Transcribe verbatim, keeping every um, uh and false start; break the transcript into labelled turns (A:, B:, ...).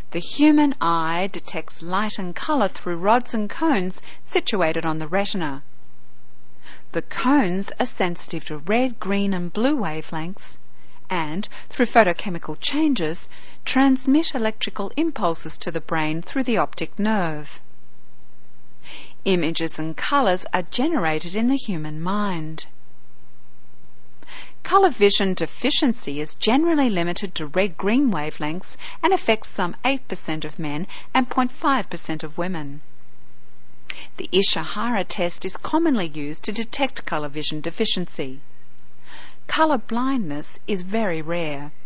A: The human eye detects light and colour through rods and cones situated on the retina. The cones are sensitive to red, green and blue wavelengths and, through photochemical changes, transmit electrical impulses to the brain through the optic nerve. Images and colours are generated in the human mind. Colour vision deficiency is generally limited to red-green wavelengths and affects some eight percent of men and zero point five percent of women. The Ishihara test is commonly used to detect colour vision deficiency. Colour blindness is very rare.